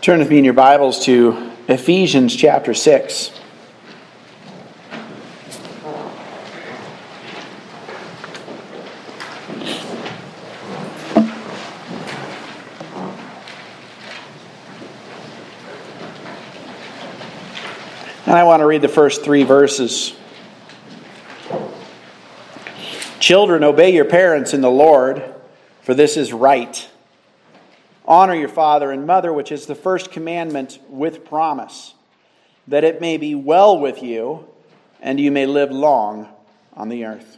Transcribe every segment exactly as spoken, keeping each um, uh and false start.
Turn with me in your Bibles to Ephesians chapter six. And I want to read the first three verses. Children, obey your parents in the Lord, for this is right. Honor your father and mother, which is the first commandment with promise, that it may be well with you, and you may live long on the earth.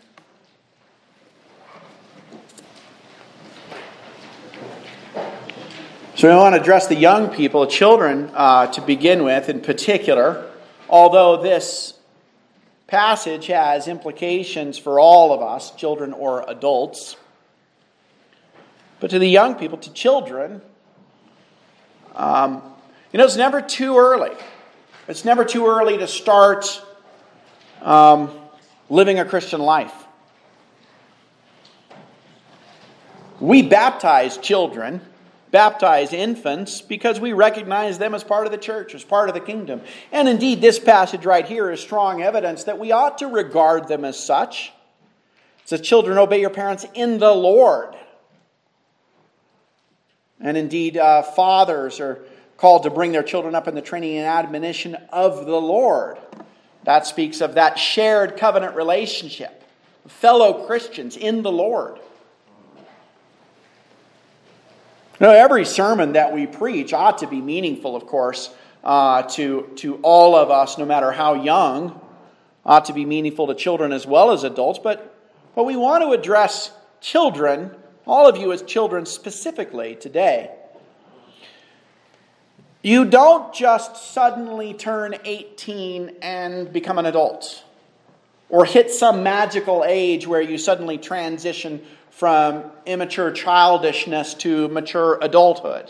So I want to address the young people, children, uh, to begin with in particular, although this passage has implications for all of us, children or adults. But to the young people, to children, um, you know, it's never too early. It's never too early to start um, living a Christian life. We baptize children, baptize infants, because we recognize them as part of the church, as part of the kingdom. And indeed, this passage right here is strong evidence that we ought to regard them as such. It says, children, obey your parents in the Lord. And indeed, uh, fathers are called to bring their children up in the training and admonition of the Lord. That speaks of that shared covenant relationship. Fellow Christians in the Lord. Now, every sermon that we preach ought to be meaningful, of course, uh, to, to all of us, no matter how young. Ought to be meaningful to children as well as adults. But, but we want to address children, all of you as children specifically today. You don't just suddenly turn eighteen and become an adult, or hit some magical age where you suddenly transition from immature childishness to mature adulthood.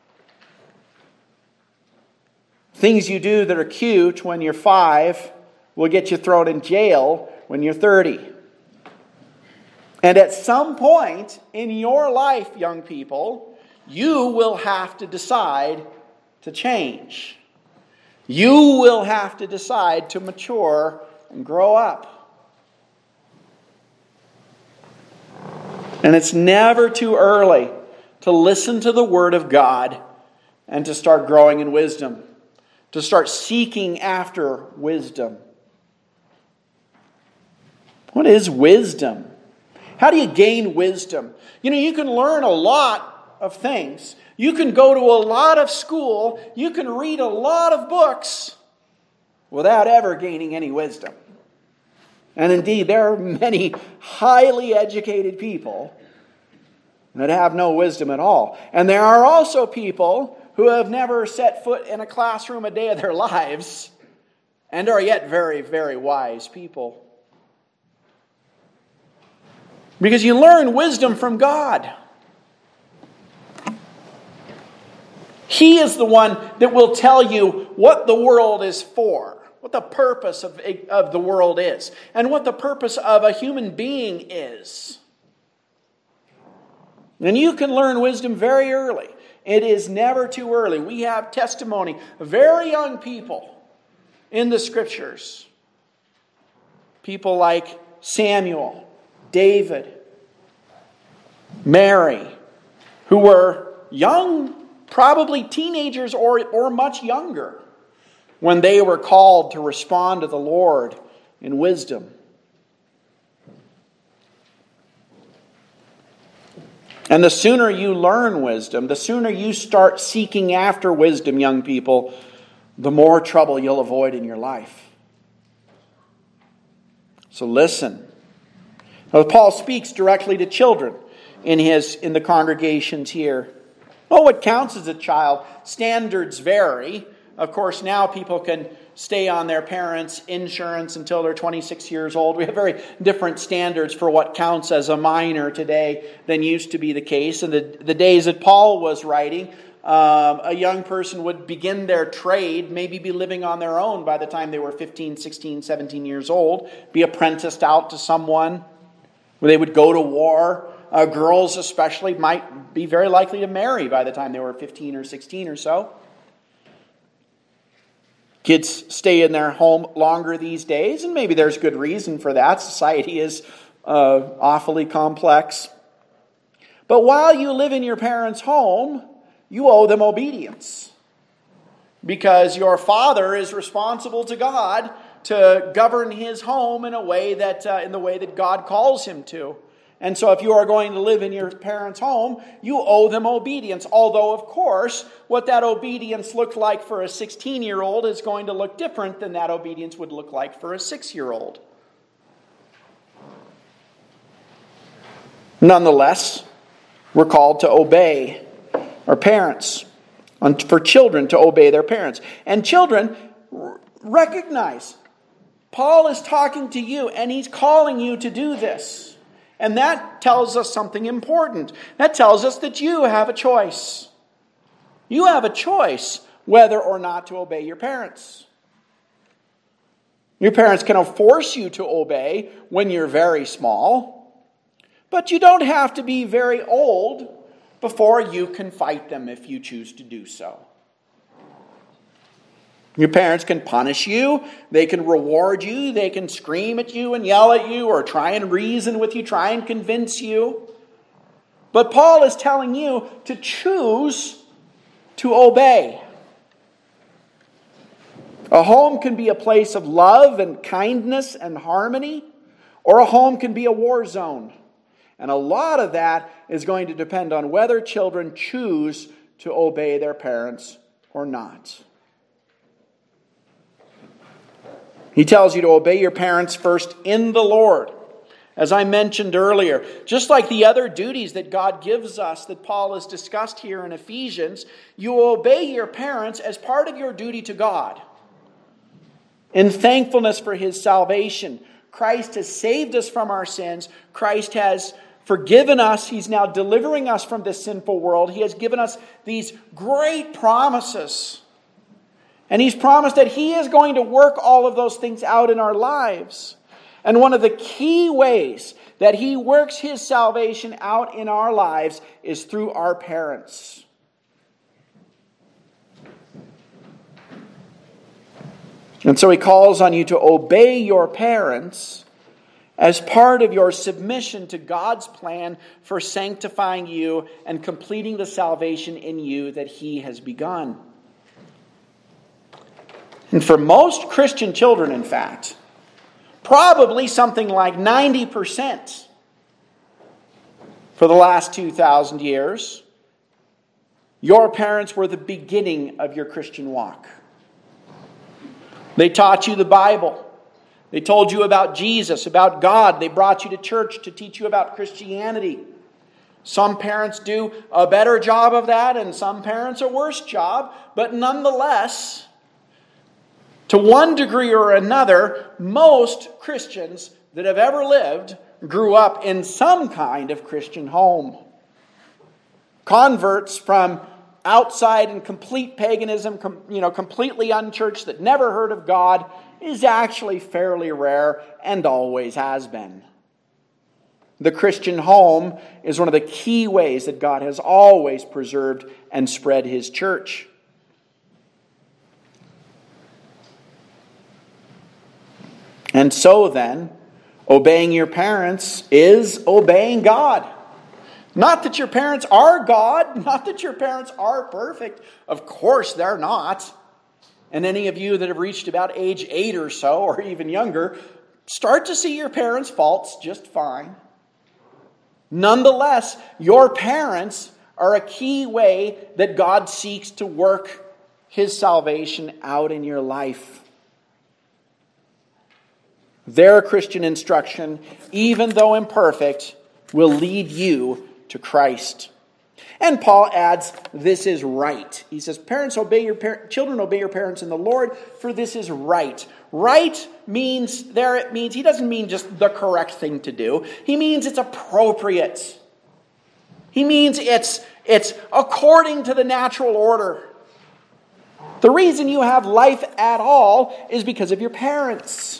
Things you do that are cute when you're five will get you thrown in jail when you're thirty. And at some point in your life, young people, you will have to decide to change. You will have to decide to mature and grow up. And it's never too early to listen to the Word of God and to start growing in wisdom, to start seeking after wisdom. What is wisdom? How do you gain wisdom? You know, you can learn a lot of things. You can go to a lot of school. You can read a lot of books without ever gaining any wisdom. And indeed, there are many highly educated people that have no wisdom at all. And there are also people who have never set foot in a classroom a day of their lives and are yet very, very wise people. Because you learn wisdom from God. He is the one that will tell you what the world is for, what the purpose of, of the world is, and what the purpose of a human being is. And you can learn wisdom very early. It is never too early. We have testimony of very young people in the Scriptures. People like Samuel, David, Mary, who were young, probably teenagers or, or much younger, when they were called to respond to the Lord in wisdom. And the sooner you learn wisdom, the sooner you start seeking after wisdom, young people, the more trouble you'll avoid in your life. So listen. Now, Paul speaks directly to children in his in the congregations here. Well, what counts as a child? Standards vary. Of course, now people can stay on their parents' insurance until they're twenty-six years old. We have very different standards for what counts as a minor today than used to be the case. In the, the days that Paul was writing, um, a young person would begin their trade, maybe be living on their own by the time they were fifteen, sixteen, seventeen years old, be apprenticed out to someone, where they would go to war. Uh, girls especially might be very likely to marry by the time they were fifteen or sixteen or so. Kids stay in their home longer these days, and maybe there's good reason for that. Society is uh, awfully complex. But while you live in your parents' home, you owe them obedience. Because your father is responsible to God to govern his home in a way that, uh, in the way that God calls him to. And so if you are going to live in your parents' home, you owe them obedience. Although, of course, what that obedience looked like for a sixteen-year-old is going to look different than that obedience would look like for a six-year-old. Nonetheless, we're called to obey our parents, and for children to obey their parents. And children, recognize, Paul is talking to you, and he's calling you to do this. And that tells us something important. That tells us that you have a choice. You have a choice whether or not to obey your parents. Your parents can force you to obey when you're very small, but you don't have to be very old before you can fight them if you choose to do so. Your parents can punish you, they can reward you, they can scream at you and yell at you or try and reason with you, try and convince you. But Paul is telling you to choose to obey. A home can be a place of love and kindness and harmony, or a home can be a war zone. And a lot of that is going to depend on whether children choose to obey their parents or not. He tells you to obey your parents first in the Lord. As I mentioned earlier, just like the other duties that God gives us that Paul has discussed here in Ephesians, you obey your parents as part of your duty to God. In thankfulness for His salvation, Christ has saved us from our sins. Christ has forgiven us. He's now delivering us from this sinful world. He has given us these great promises. And He's promised that He is going to work all of those things out in our lives. And one of the key ways that He works His salvation out in our lives is through our parents. And so He calls on you to obey your parents as part of your submission to God's plan for sanctifying you and completing the salvation in you that He has begun. And for most Christian children, in fact, probably something like ninety percent for the last two thousand years, your parents were the beginning of your Christian walk. They taught you the Bible. They told you about Jesus, about God. They brought you to church to teach you about Christianity. Some parents do a better job of that, and some parents a worse job. But nonetheless, to one degree or another, most Christians that have ever lived grew up in some kind of Christian home. Converts from outside and complete paganism, you know, completely unchurched, that never heard of God, is actually fairly rare and always has been. The Christian home is one of the key ways that God has always preserved and spread His church. And so then, obeying your parents is obeying God. Not that your parents are God, not that your parents are perfect. Of course they're not. And any of you that have reached about age eight or so, or even younger, start to see your parents' faults just fine. Nonetheless, your parents are a key way that God seeks to work His salvation out in your life. Their Christian instruction, even though imperfect, will lead you to Christ. And Paul adds, this is right. He says, parents, obey your par- children, obey your parents in the Lord, for this is right. Right means, there it means, he doesn't mean just the correct thing to do. He means it's appropriate. He means it's, it's according to the natural order. The reason you have life at all is because of your parents.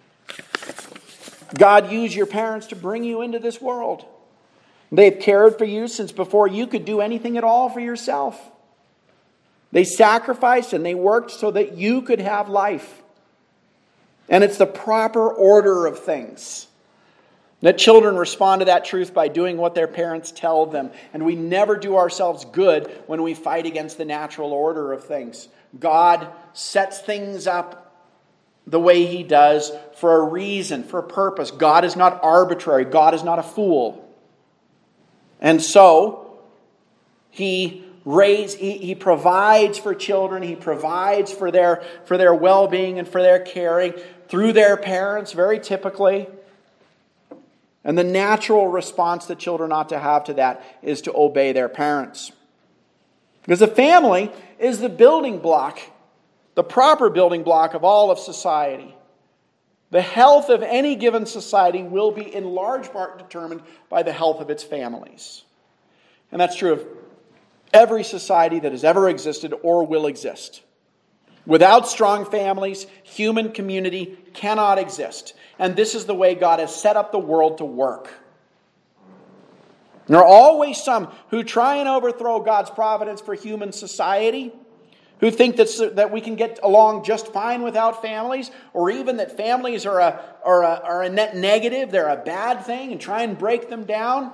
God used your parents to bring you into this world. They've cared for you since before you could do anything at all for yourself. They sacrificed and they worked so that you could have life. And it's the proper order of things. That children respond to that truth by doing what their parents tell them. And we never do ourselves good when we fight against the natural order of things. God sets things up the way He does for a reason, for a purpose. God is not arbitrary. God is not a fool. And so, He raise, he, he provides for children. He provides for their, for their well-being and for their caring through their parents, very typically. And the natural response that children ought to have to that is to obey their parents. Because a family is the building block, the proper building block of all of society. The health of any given society will be in large part determined by the health of its families. And that's true of every society that has ever existed or will exist. Without strong families, human community cannot exist. And this is the way God has set up the world to work. There are always some who try and overthrow God's providence for human society, who think that, that we can get along just fine without families, or even that families are a, are, a, are a net negative, they're a bad thing, and try and break them down.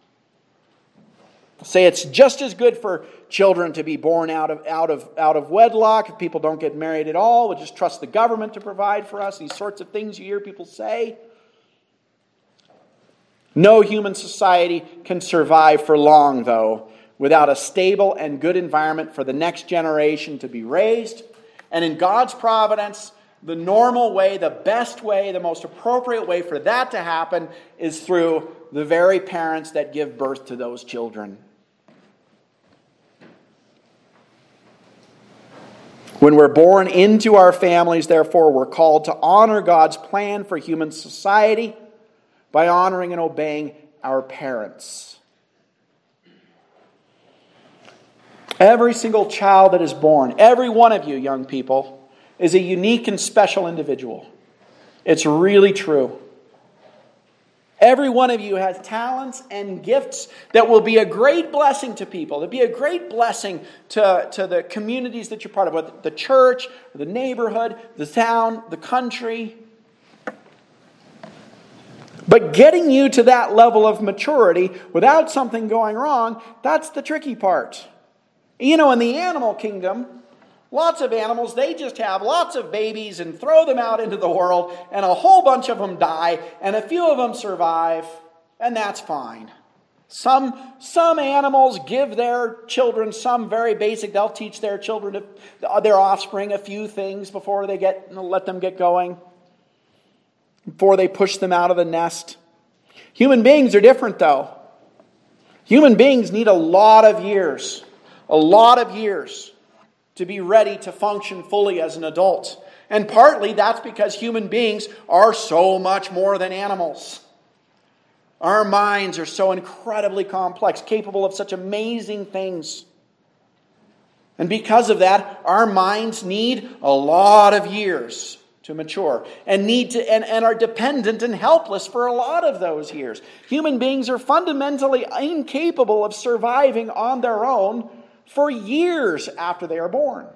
Say it's just as good for children to be born out of, out of, out of wedlock. If people don't get married at all, we'll just trust the government to provide for us. These sorts of things you hear people say. No human society can survive for long, though, without a stable and good environment for the next generation to be raised. And in God's providence, the normal way, the best way, the most appropriate way for that to happen is through the very parents that give birth to those children. When we're born into our families, therefore, we're called to honor God's plan for human society by honoring and obeying our parents. Every single child that is born, every one of you young people, is a unique and special individual. It's really true. Every one of you has talents and gifts that will be a great blessing to people. It'll be a great blessing to, to the communities that you're part of, whether the church, the neighborhood, the town, the country. But getting you to that level of maturity without something going wrong, that's the tricky part. You know, in the animal kingdom, lots of animals, they just have lots of babies and throw them out into the world, and a whole bunch of them die, and a few of them survive, and that's fine. Some, some animals give their children some very basic, they'll teach their children, their offspring, a few things before they get, let them get going, before they push them out of the nest. Human beings are different, though. Human beings need a lot of years, a lot of years to be ready to function fully as an adult. And partly that's because human beings are so much more than animals. Our minds are so incredibly complex, capable of such amazing things. And because of that, our minds need a lot of years to mature and need to and, and are dependent and helpless for a lot of those years. Human beings are fundamentally incapable of surviving on their own for years after they are born.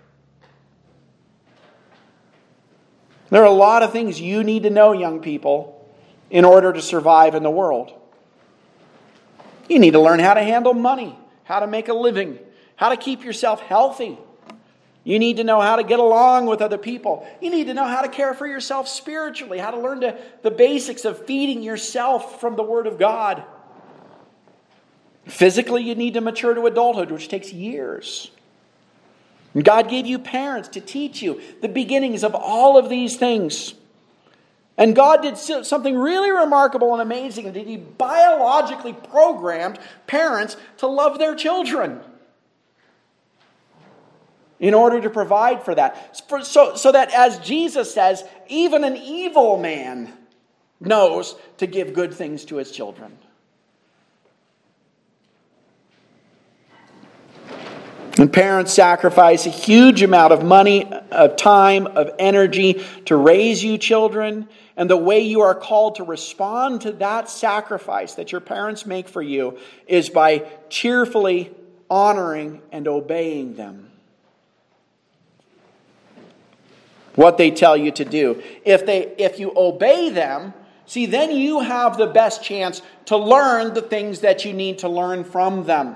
There are a lot of things you need to know, young people, in order to survive in the world. You need to learn how to handle money, how to make a living, how to keep yourself healthy. You need to know how to get along with other people. You need to know how to care for yourself spiritually, how to learn to, the basics of feeding yourself from the Word of God. Physically, you need to mature to adulthood, which takes years. And God gave you parents to teach you the beginnings of all of these things. And God did something really remarkable and amazing. That He biologically programmed parents to love their children in order to provide for that. So, so that, as Jesus says, even an evil man knows to give good things to his children. And parents sacrifice a huge amount of money, of time, of energy to raise you children. And the way you are called to respond to that sacrifice that your parents make for you is by cheerfully honoring and obeying them. what they tell you to do. If they, if you obey them, see, then you have the best chance to learn the things that you need to learn from them.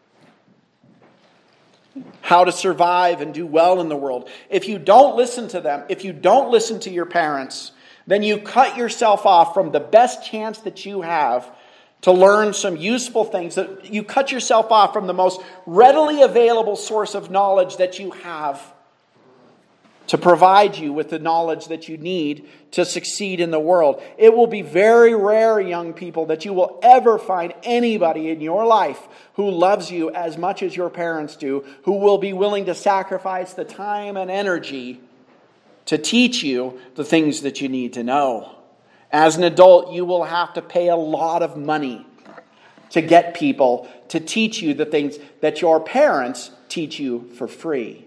How to survive and do well in the world. If you don't listen to them, if you don't listen to your parents, then you cut yourself off from the best chance that you have to learn some useful things. That you cut yourself off from the most readily available source of knowledge that you have to provide you with the knowledge that you need to succeed in the world. It will be very rare, young people, that you will ever find anybody in your life who loves you as much as your parents do, who will be willing to sacrifice the time and energy to teach you the things that you need to know. As an adult, you will have to pay a lot of money to get people to teach you the things that your parents teach you for free.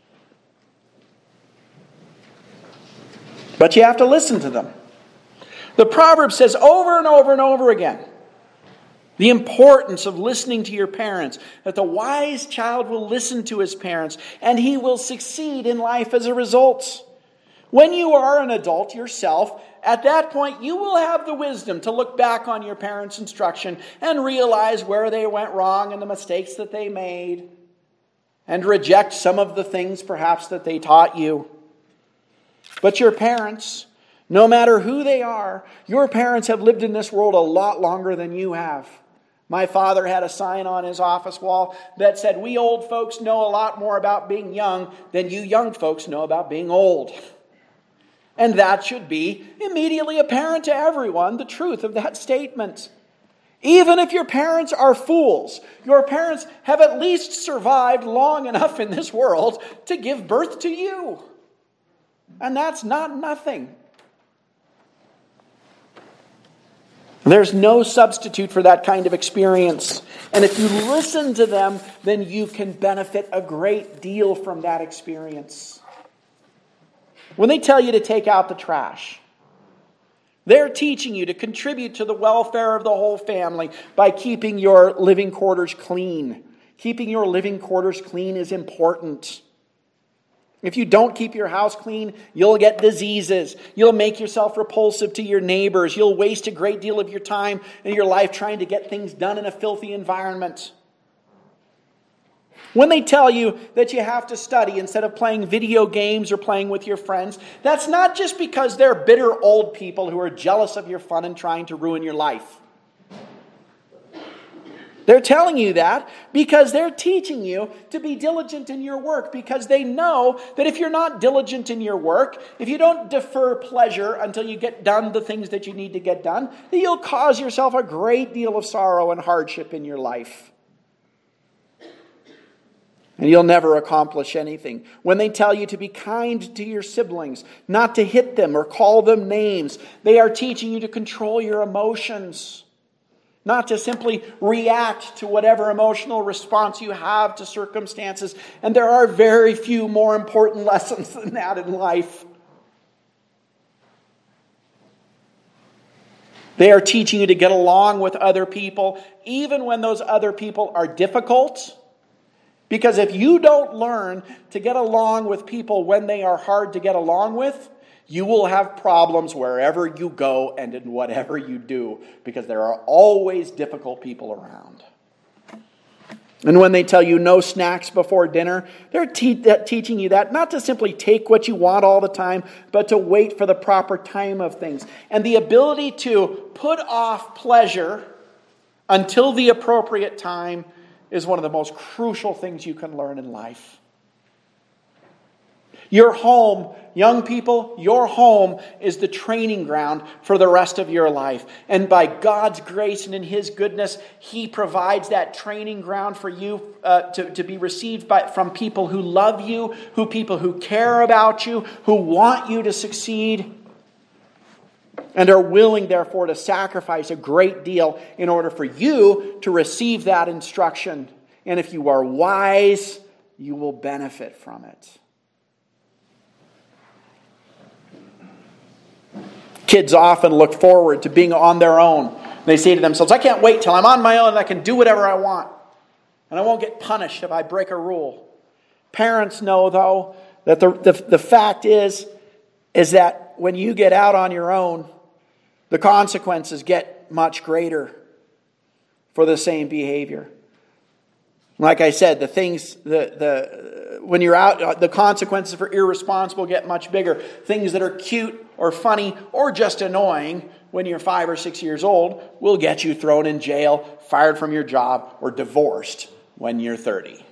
But you have to listen to them. The proverb says over and over and over again the importance of listening to your parents, that the wise child will listen to his parents and he will succeed in life as a result. When you are an adult yourself, at that point you will have the wisdom to look back on your parents' instruction and realize where they went wrong and the mistakes that they made, and reject some of the things perhaps that they taught you. But your parents, no matter who they are, your parents have lived in this world a lot longer than you have. My father had a sign on his office wall that said, "We old folks know a lot more about being young than you young folks know about being old." And that should be immediately apparent to everyone, the truth of that statement. Even if your parents are fools, your parents have at least survived long enough in this world to give birth to you. And that's not nothing. There's no substitute for that kind of experience. And if you listen to them, then you can benefit a great deal from that experience. When they tell you to take out the trash, they're teaching you to contribute to the welfare of the whole family by keeping your living quarters clean. Keeping your living quarters clean is important. If you don't keep your house clean, you'll get diseases. You'll make yourself repulsive to your neighbors. You'll waste a great deal of your time and your life trying to get things done in a filthy environment. When they tell you that you have to study instead of playing video games or playing with your friends, that's not just because they're bitter old people who are jealous of your fun and trying to ruin your life. They're telling you that because they're teaching you to be diligent in your work, because they know that if you're not diligent in your work, if you don't defer pleasure until you get done the things that you need to get done, then you'll cause yourself a great deal of sorrow and hardship in your life. And you'll never accomplish anything. When they tell you to be kind to your siblings, not to hit them or call them names, they are teaching you to control your emotions. Not to simply react to whatever emotional response you have to circumstances. And there are very few more important lessons than that in life. They are teaching you to get along with other people, even when those other people are difficult. Because if you don't learn to get along with people when they are hard to get along with, you will have problems wherever you go and in whatever you do, because there are always difficult people around. And when they tell you no snacks before dinner, they're te- teaching you that not to simply take what you want all the time, but to wait for the proper time of things. And the ability to put off pleasure until the appropriate time is one of the most crucial things you can learn in life. Your home, young people, your home is the training ground for the rest of your life. And by God's grace and in His goodness, He provides that training ground for you uh, to, to be received by, from people who love you, who people who care about you, who want you to succeed, and are willing, therefore, to sacrifice a great deal in order for you to receive that instruction. And if you are wise, you will benefit from it. Kids often look forward to being on their own. They say to themselves, I can't wait till I'm on my own and I can do whatever I want. And I won't get punished if I break a rule. Parents know, though, that the, the, the fact is, is that when you get out on your own, the consequences get much greater for the same behavior. Like I said, the things, the, the when you're out, the consequences for irresponsible get much bigger. Things that are cute or funny or just annoying when you're five or six years old will get you thrown in jail, fired from your job, or divorced when you're thirty.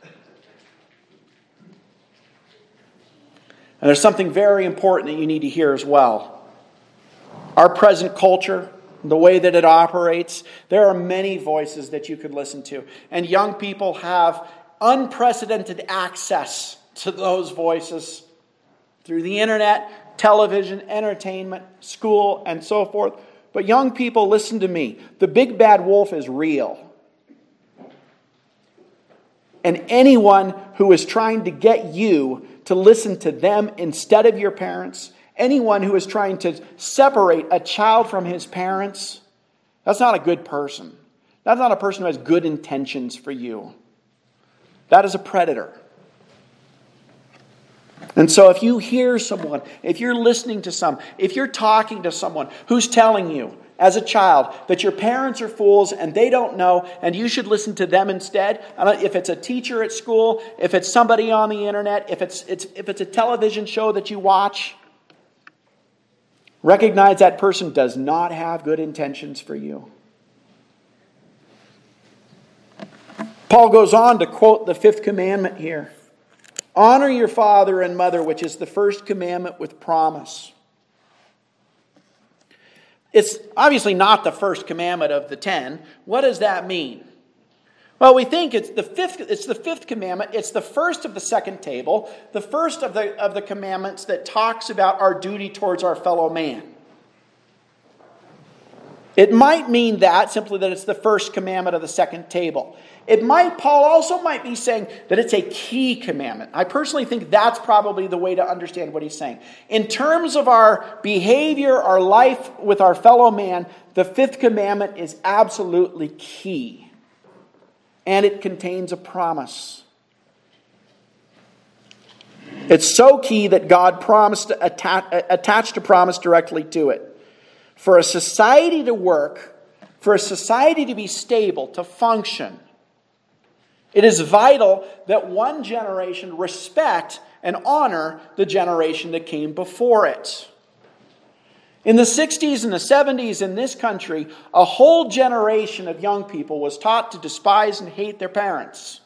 And there's something very important that you need to hear as well. Our present culture, the way that it operates, there are many voices that you could listen to. And young people have unprecedented access to those voices through the internet, television, entertainment, school, and so forth. But young people, listen to me. The big bad wolf is real. And anyone who is trying to get you to listen to them instead of your parents, anyone who is trying to separate a child from his parents, that's not a good person. That's not a person who has good intentions for you. That is a predator. And so if you hear someone, if you're listening to some, if you're talking to someone who's telling you as a child that your parents are fools and they don't know and you should listen to them instead, if it's a teacher at school, if it's somebody on the internet, if it's, it's if it's a television show that you watch, recognize that person does not have good intentions for you. Paul goes on to quote the fifth commandment here. Honor your father and mother, which is the first commandment with promise. It's obviously not the first commandment of the ten. What does that mean? Well, we think it's the fifth, it's the fifth commandment. It's the first of the second table, the first of the, of the commandments that talks about our duty towards our fellow man. It might mean that, simply that it's the first commandment of the second table. It might, Paul also might be saying that it's a key commandment. I personally think that's probably the way to understand what he's saying. In terms of our behavior, our life with our fellow man, the fifth commandment is absolutely key. And it contains a promise. It's so key that God promised to attach, attached a promise directly to it. For a society to work, for a society to be stable, to function, it is vital that one generation respect and honor the generation that came before it. In the sixties and the seventies in this country, a whole generation of young people was taught to despise and hate their parents.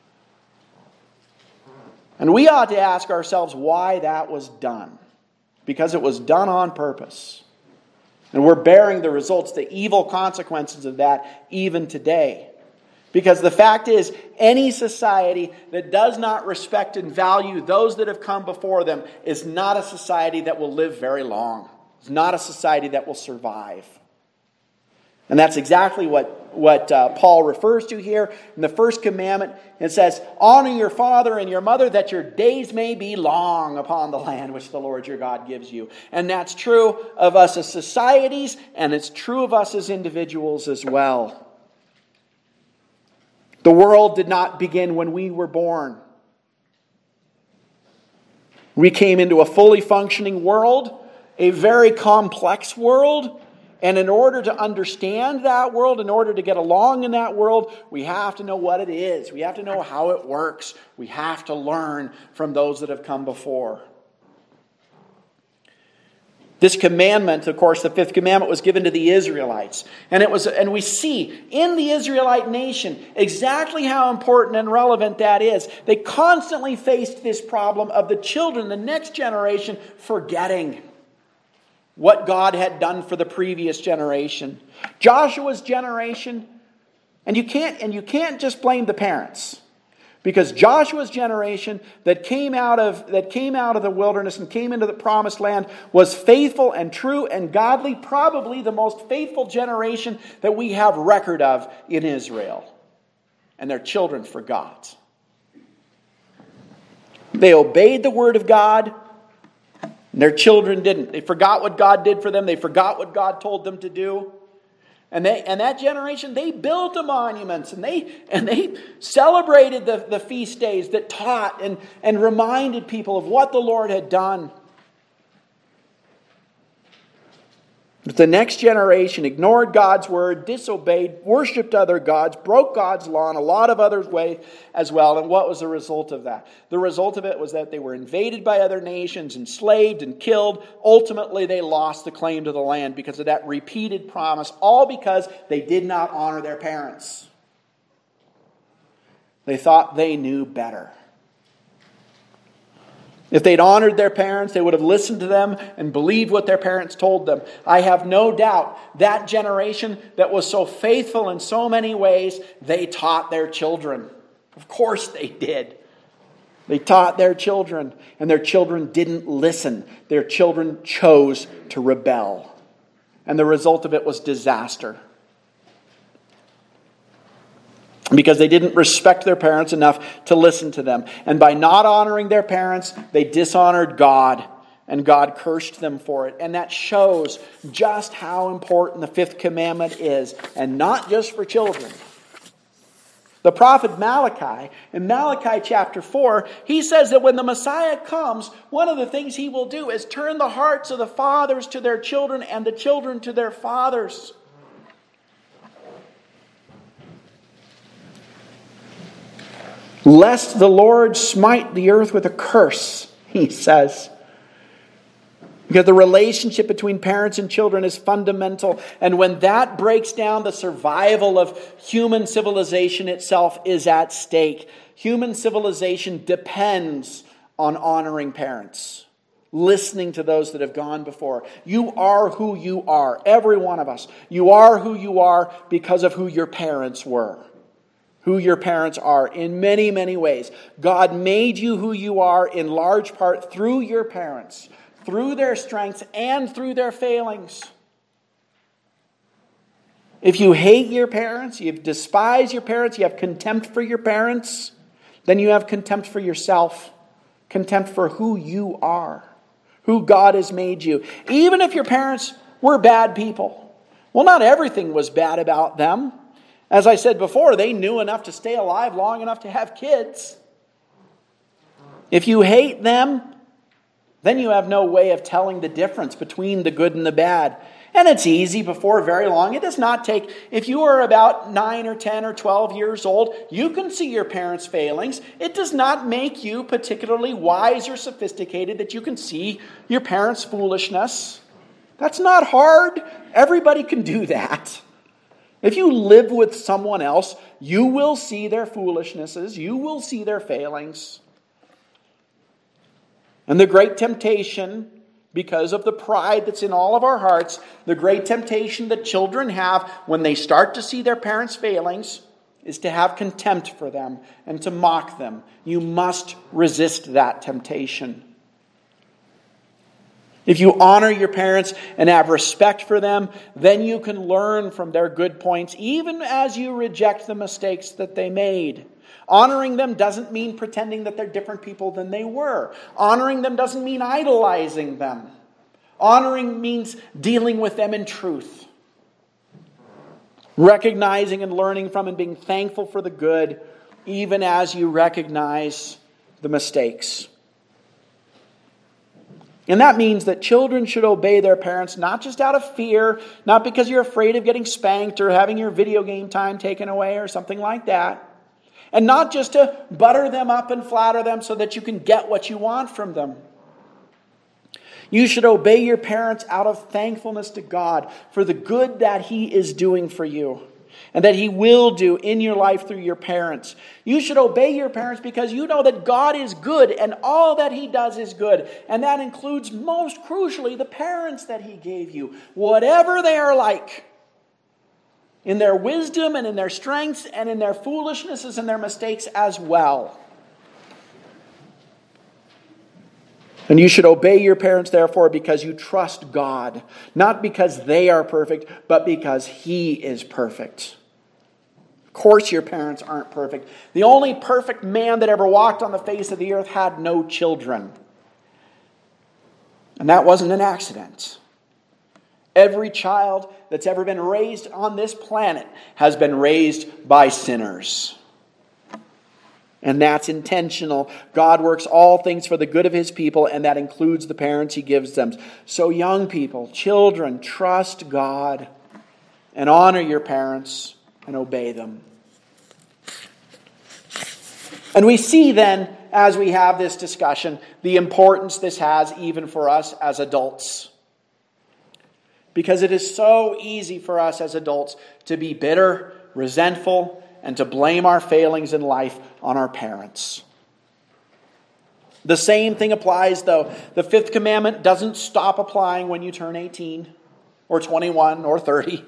And we ought to ask ourselves why that was done. Because it was done on purpose. And we're bearing the results, the evil consequences of that even today. Because the fact is, any society that does not respect and value those that have come before them is not a society that will live very long. It's not a society that will survive. And that's exactly what, what uh, Paul refers to here in the first commandment. It says, honor your father and your mother that your days may be long upon the land which the Lord your God gives you. And that's true of us as societies, and it's true of us as individuals as well. The world did not begin when we were born. We came into a fully functioning world, a very complex world. And in order to understand that world, in order to get along in that world, we have to know what it is. We have to know how it works. We have to learn from those that have come before. This commandment, of course, the fifth commandment was given to the Israelites. And it was, and we see in the Israelite nation exactly how important and relevant that is. They constantly faced this problem of the children, the next generation, forgetting what God had done for the previous generation. Joshua's generation, and you can't, and you can't just blame the parents. Because Joshua's generation that came out of that came out of the wilderness and came into the promised land was faithful and true and godly, probably the most faithful generation that we have record of in Israel. And their children forgot. They obeyed the word of God, and their children didn't. They forgot what God did for them. They forgot what God told them to do. And they and that generation, they built the monuments and they and they celebrated the, the feast days that taught and, and reminded people of what the Lord had done. But the next generation ignored God's word, disobeyed, worshipped other gods, broke God's law in a lot of other ways as well. And what was the result of that? The result of it was that they were invaded by other nations, enslaved and killed. Ultimately, they lost the claim to the land because of that repeated promise, all because they did not honor their parents. They thought they knew better. If they'd honored their parents, they would have listened to them and believed what their parents told them. I have no doubt that generation that was so faithful in so many ways, they taught their children. Of course they did. They taught their children, and their children didn't listen. Their children chose to rebel. And the result of it was disaster. Because they didn't respect their parents enough to listen to them. And by not honoring their parents, they dishonored God. And God cursed them for it. And that shows just how important the fifth commandment is. And not just for children. The prophet Malachi, in Malachi chapter four, he says that when the Messiah comes, one of the things he will do is turn the hearts of the fathers to their children and the children to their fathers. Lest the Lord smite the earth with a curse, he says. Because the relationship between parents and children is fundamental. And when that breaks down, the survival of human civilization itself is at stake. Human civilization depends on honoring parents. Listening to those that have gone before. You are who you are. Every one of us. You are who you are because of who your parents were. Who your parents are in many, many ways. God made you who you are in large part through your parents, through their strengths and through their failings. If you hate your parents, you despise your parents, you have contempt for your parents, then you have contempt for yourself, contempt for who you are, who God has made you. Even if your parents were bad people. Well, not everything was bad about them. As I said before, they knew enough to stay alive long enough to have kids. If you hate them, then you have no way of telling the difference between the good and the bad. And it's easy before very long. It does not take, if you are about nine or ten or twelve years old, you can see your parents' failings. It does not make you particularly wise or sophisticated that you can see your parents' foolishness. That's not hard. Everybody can do that. If you live with someone else, you will see their foolishnesses. You will see their failings. And the great temptation, because of the pride that's in all of our hearts, the great temptation that children have when they start to see their parents' failings is to have contempt for them and to mock them. You must resist that temptation. If you honor your parents and have respect for them, then you can learn from their good points, even as you reject the mistakes that they made. Honoring them doesn't mean pretending that they're different people than they were. Honoring them doesn't mean idolizing them. Honoring means dealing with them in truth. Recognizing and learning from and being thankful for the good, even as you recognize the mistakes. And that means that children should obey their parents not just out of fear, not because you're afraid of getting spanked or having your video game time taken away or something like that. And not just to butter them up and flatter them so that you can get what you want from them. You should obey your parents out of thankfulness to God for the good that He is doing for you. And that He will do in your life through your parents. You should obey your parents because you know that God is good and all that He does is good. And that includes most crucially the parents that He gave you. Whatever they are like. In their wisdom and in their strengths and in their foolishnesses and their mistakes as well. And you should obey your parents, therefore, because you trust God. Not because they are perfect, but because He is perfect. Of course your parents aren't perfect. The only perfect man that ever walked on the face of the earth had no children. And that wasn't an accident. Every child that's ever been raised on this planet has been raised by sinners. And that's intentional. God works all things for the good of His people, and that includes the parents He gives them. So young people, children, trust God and honor your parents and obey them. And we see then, as we have this discussion, the importance this has even for us as adults. Because it is so easy for us as adults to be bitter, resentful, and to blame our failings in life on our parents. The same thing applies, though. The fifth commandment doesn't stop applying when you turn eighteen, or twenty-one, or thirty.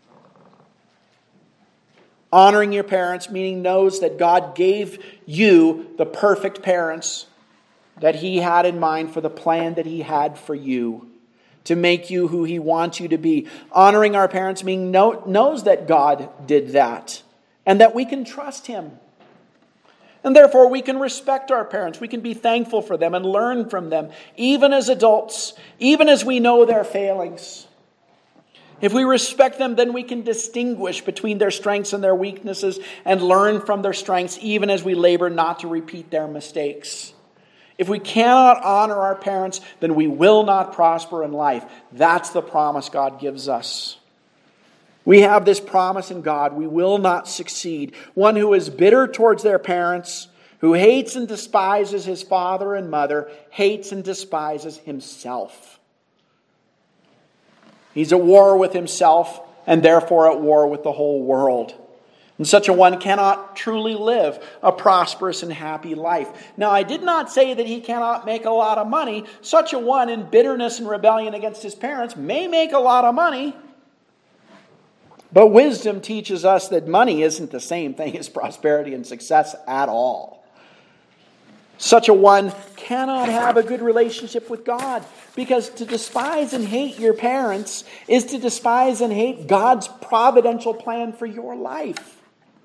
Honoring your parents, meaning knows that God gave you the perfect parents that He had in mind for the plan that He had for you, to make you who He wants you to be. Honoring our parents meaning know, knows that God did that, and that we can trust Him. And therefore we can respect our parents. We can be thankful for them and learn from them, even as adults, even as we know their failings. If we respect them, then we can distinguish between their strengths and their weaknesses and learn from their strengths, even as we labor not to repeat their mistakes. If we cannot honor our parents, then we will not prosper in life. That's the promise God gives us. We have this promise in God. We will not succeed. One who is bitter towards their parents, who hates and despises his father and mother, hates and despises himself. He's at war with himself and therefore at war with the whole world. And such a one cannot truly live a prosperous and happy life. Now, I did not say that he cannot make a lot of money. Such a one in bitterness and rebellion against his parents may make a lot of money. But wisdom teaches us that money isn't the same thing as prosperity and success at all. Such a one cannot have a good relationship with God, because to despise and hate your parents is to despise and hate God's providential plan for your life.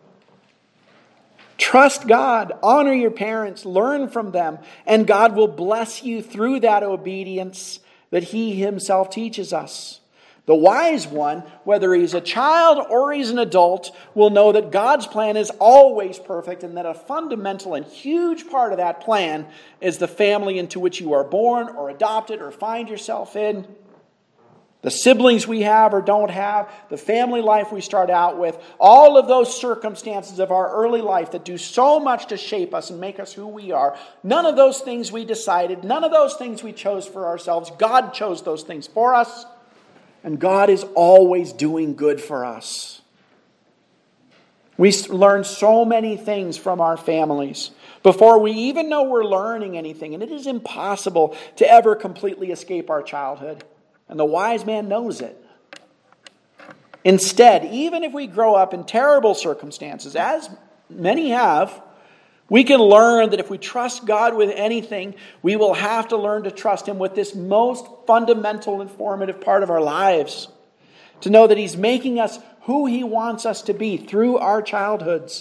Trust God, honor your parents, learn from them, and God will bless you through that obedience that He Himself teaches us. The wise one, whether he's a child or he's an adult, will know that God's plan is always perfect, and that a fundamental and huge part of that plan is the family into which you are born or adopted or find yourself in. The siblings we have or don't have, the family life we start out with, all of those circumstances of our early life that do so much to shape us and make us who we are, none of those things we decided, none of those things we chose for ourselves. God chose those things for us. And God is always doing good for us. We learn so many things from our families before we even know we're learning anything. And it is impossible to ever completely escape our childhood. And the wise man knows it. Instead, even if we grow up in terrible circumstances, as many have, we can learn that if we trust God with anything, we will have to learn to trust Him with this most fundamental and formative part of our lives. To know that He's making us who He wants us to be through our childhoods.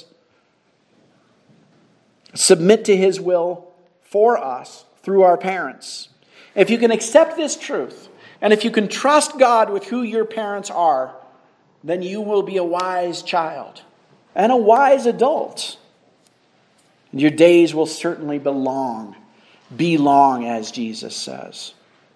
Submit to His will for us through our parents. If you can accept this truth, and if you can trust God with who your parents are, then you will be a wise child and a wise adult. And your days will certainly belong, be long, as Jesus says.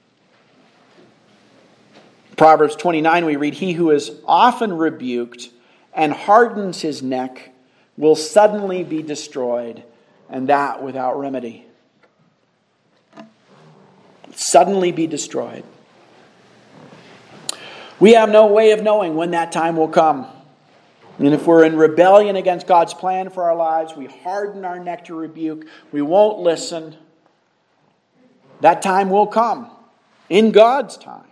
Proverbs twenty-nine we read, "He who is often rebuked and hardens his neck will suddenly be destroyed, and that without remedy." Suddenly be destroyed. We have no way of knowing when that time will come. And if we're in rebellion against God's plan for our lives, we harden our neck to rebuke, we won't listen, that time will come in God's time.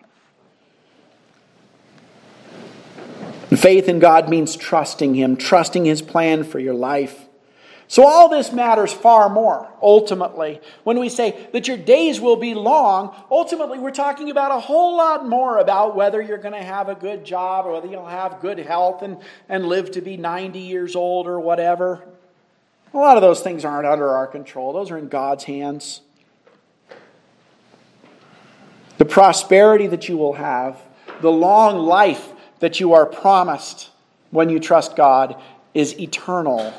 And faith in God means trusting Him, trusting His plan for your life. So all this matters far more, ultimately. When we say that your days will be long, ultimately we're talking about a whole lot more about whether you're going to have a good job or whether you'll have good health and, and live to be ninety years old or whatever. A lot of those things aren't under our control. Those are in God's hands. The prosperity that you will have the long life that you are promised when you trust God is eternal.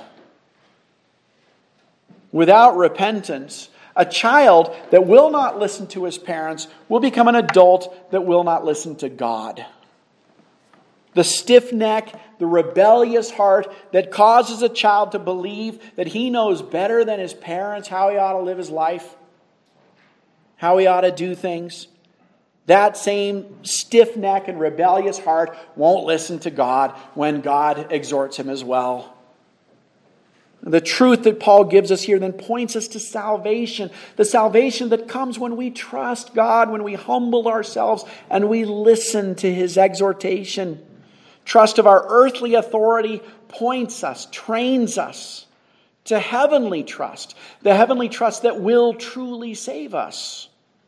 Without repentance, a child that will not listen to his parents will become an adult that will not listen to God. The stiff neck, the rebellious heart that causes a child to believe that he knows better than his parents how he ought to live his life, how he ought to do things. That same stiff neck and rebellious heart won't listen to God when God exhorts him as well. The truth that Paul gives us here then points us to salvation. The salvation that comes when we trust God, when we humble ourselves and we listen to His exhortation. Trust of our earthly authority points us, trains us to heavenly trust. The heavenly trust that will truly save us.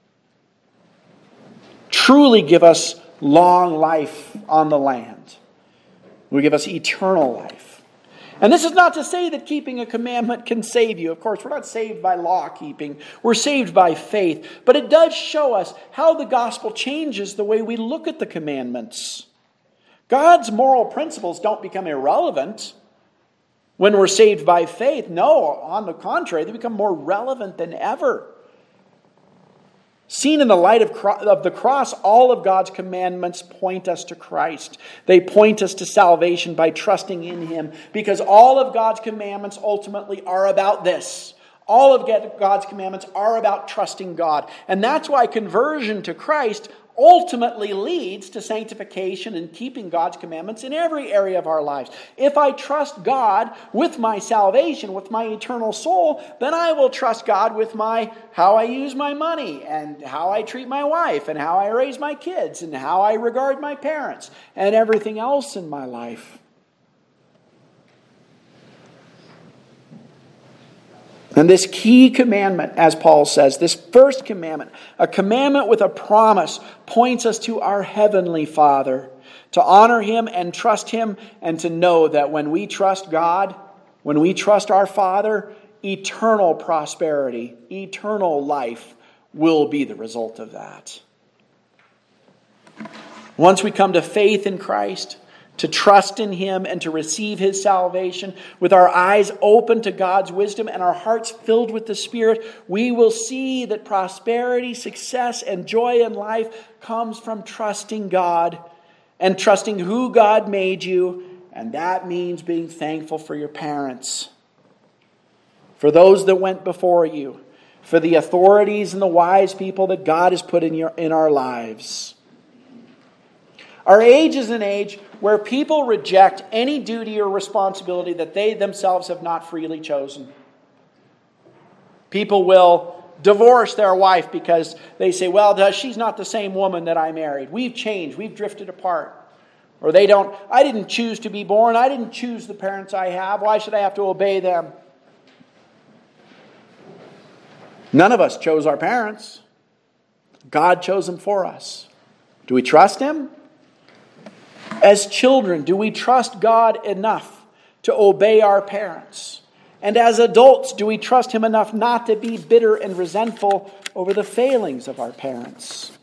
Truly give us long life on the land. Will give us eternal life. And this is not to say that keeping a commandment can save you. Of course, we're not saved by law keeping. We're saved by faith. But it does show us how the gospel changes the way we look at the commandments. God's moral principles don't become irrelevant when we're saved by faith. No, on the contrary, they become more relevant than ever. Seen in the light of, cro- of the cross, all of God's commandments point us to Christ. They point us to salvation by trusting in Him, because all of God's commandments ultimately are about this. All of God's commandments are about trusting God. And that's why conversion to Christ ultimately leads to sanctification and keeping God's commandments in every area of our lives. If I trust God with my salvation, with my eternal soul, then I will trust God with my how I use my money and how I treat my wife and how I raise my kids and how I regard my parents and everything else in my life. And this key commandment, as Paul says, this first commandment, a commandment with a promise, points us to our heavenly Father, to honor Him and trust Him, and to know that when we trust God, when we trust our Father, eternal prosperity, eternal life will be the result of that. Once we come to faith in Christ, to trust in Him and to receive His salvation, with our eyes open to God's wisdom and our hearts filled with the Spirit, we will see that prosperity, success, and joy in life comes from trusting God and trusting who God made you, and that means being thankful for your parents, for those that went before you, for the authorities and the wise people that God has put in your in our lives. Our age is an age where people reject any duty or responsibility that they themselves have not freely chosen. People will divorce their wife because they say, well, she's not the same woman that I married. We've changed. We've drifted apart. Or they don't, I didn't choose to be born. I didn't choose the parents I have. Why should I have to obey them? None of us chose our parents. God chose them for us. Do we trust Him? As children, do we trust God enough to obey our parents? And as adults, do we trust Him enough not to be bitter and resentful over the failings of our parents?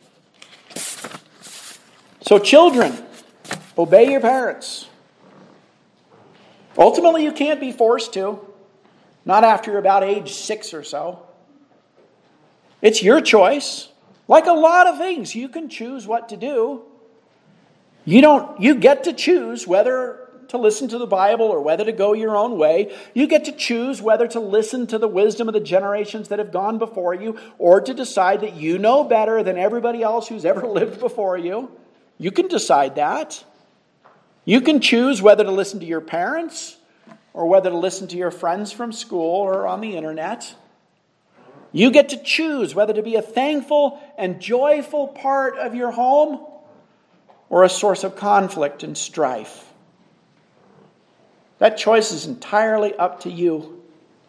So children, obey your parents. Ultimately, you can't be forced to. Not after you're about age six or so. It's your choice. Like a lot of things, you can choose what to do. You don't, you get to choose whether to listen to the Bible or whether to go your own way. You get to choose whether to listen to the wisdom of the generations that have gone before you or to decide that you know better than everybody else who's ever lived before you. You can decide that. You can choose whether to listen to your parents or whether to listen to your friends from school or on the internet. You get to choose whether to be a thankful and joyful part of your home or a source of conflict and strife. That choice is entirely up to you.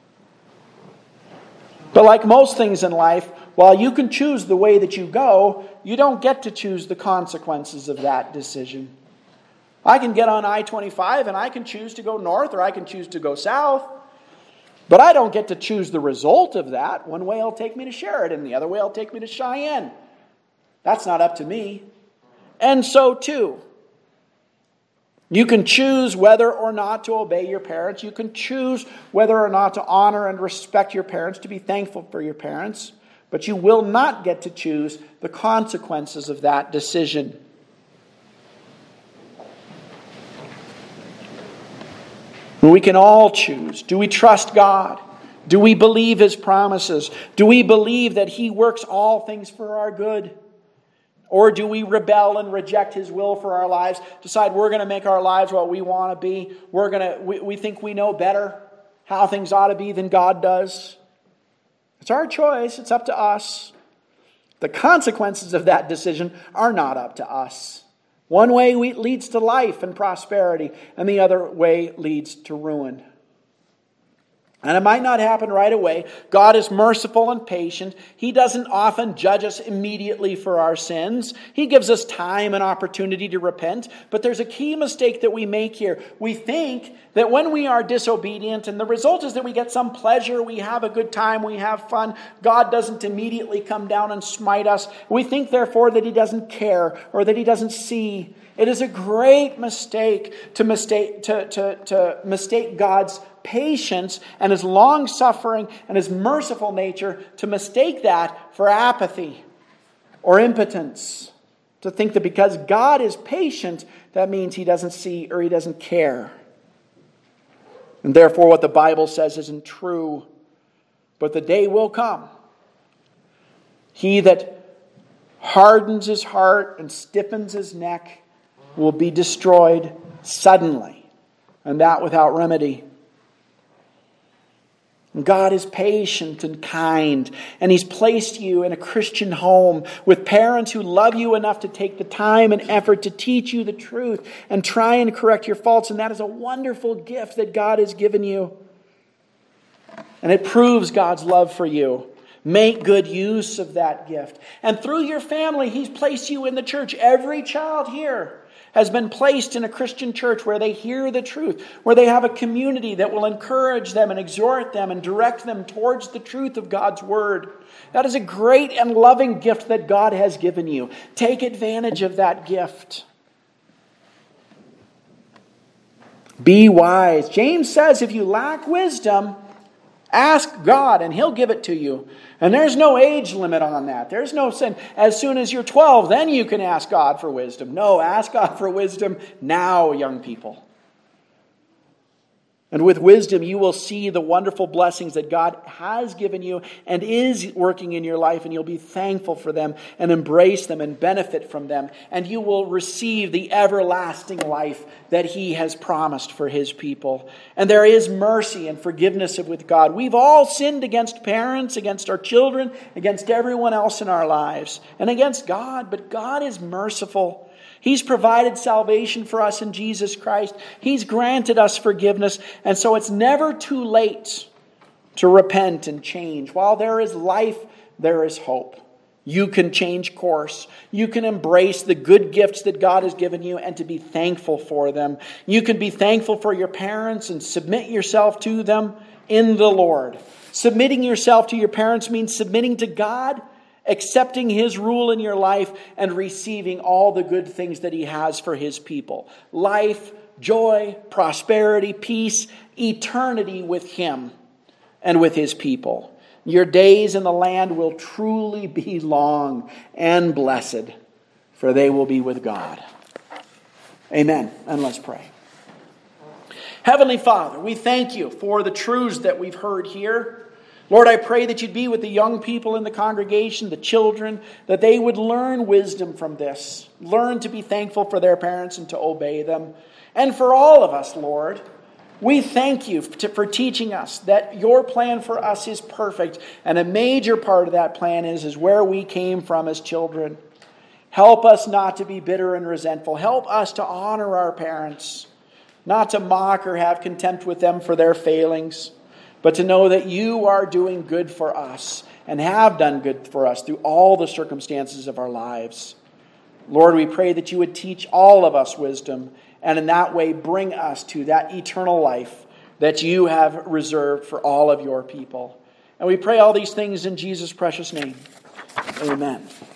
But like most things in life, while you can choose the way that you go, you don't get to choose the consequences of that decision. I can get on I twenty-five and I can choose to go north or I can choose to go south. But I don't get to choose the result of that. One way will take me to Sheridan, the other way will take me to Cheyenne. That's not up to me. And so too, you can choose whether or not to obey your parents. You can choose whether or not to honor and respect your parents, to be thankful for your parents. But you will not get to choose the consequences of that decision. We can all choose. Do we trust God? Do we believe His promises? Do we believe that He works all things for our good? Or do we rebel and reject His will for our lives? Decide we're going to make our lives what we want to be. We're going to. We, we think we know better how things ought to be than God does. It's our choice. It's up to us. The consequences of that decision are not up to us. One way leads to life and prosperity, and the other way leads to ruin. And it might not happen right away. God is merciful and patient. He doesn't often judge us immediately for our sins. He gives us time and opportunity to repent. But there's a key mistake that we make here. We think that when we are disobedient, and the result is that we get some pleasure, we have a good time, we have fun, God doesn't immediately come down and smite us. We think, therefore, that He doesn't care or that He doesn't see. It is a great mistake to mistake, to, to, to mistake God's patience and His long-suffering and His merciful nature, to mistake that for apathy or impotence. To think that because God is patient, that means He doesn't see or He doesn't care. And therefore what the Bible says isn't true. But the day will come. He that hardens his heart and stiffens his neck will be destroyed suddenly, and that without remedy. God is patient and kind, and He's placed you in a Christian home with parents who love you enough to take the time and effort to teach you the truth and try and correct your faults, and that is a wonderful gift that God has given you. And it proves God's love for you. Make good use of that gift. And through your family, He's placed you in the church. Every child here has been placed in a Christian church where they hear the truth, where they have a community that will encourage them and exhort them and direct them towards the truth of God's Word. That is a great and loving gift that God has given you. Take advantage of that gift. Be wise. James says if you lack wisdom, ask God and He'll give it to you. And there's no age limit on that. There's no sin. As soon as you're twelve, then you can ask God for wisdom. No, ask God for wisdom now, young people. And with wisdom, you will see the wonderful blessings that God has given you and is working in your life, and you'll be thankful for them and embrace them and benefit from them. And you will receive the everlasting life that He has promised for His people. And there is mercy and forgiveness with God. We've all sinned against parents, against our children, against everyone else in our lives, and against God. But God is merciful. He's provided salvation for us in Jesus Christ. He's granted us forgiveness. And so it's never too late to repent and change. While there is life, there is hope. You can change course. You can embrace the good gifts that God has given you and to be thankful for them. You can be thankful for your parents and submit yourself to them in the Lord. Submitting yourself to your parents means submitting to God, accepting His rule in your life, and receiving all the good things that He has for His people. Life, joy, prosperity, peace, eternity with Him and with His people. Your days in the land will truly be long and blessed, for they will be with God. Amen. And let's pray. Heavenly Father, we thank You for the truths that we've heard here. Lord, I pray that You'd be with the young people in the congregation, the children, that they would learn wisdom from this, learn to be thankful for their parents and to obey them. And for all of us, Lord, we thank You for teaching us that Your plan for us is perfect, and a major part of that plan is, is where we came from as children. Help us not to be bitter and resentful. Help us to honor our parents, not to mock or have contempt with them for their failings, but to know that You are doing good for us and have done good for us through all the circumstances of our lives. Lord, we pray that You would teach all of us wisdom and in that way bring us to that eternal life that You have reserved for all of Your people. And we pray all these things in Jesus' precious name. Amen.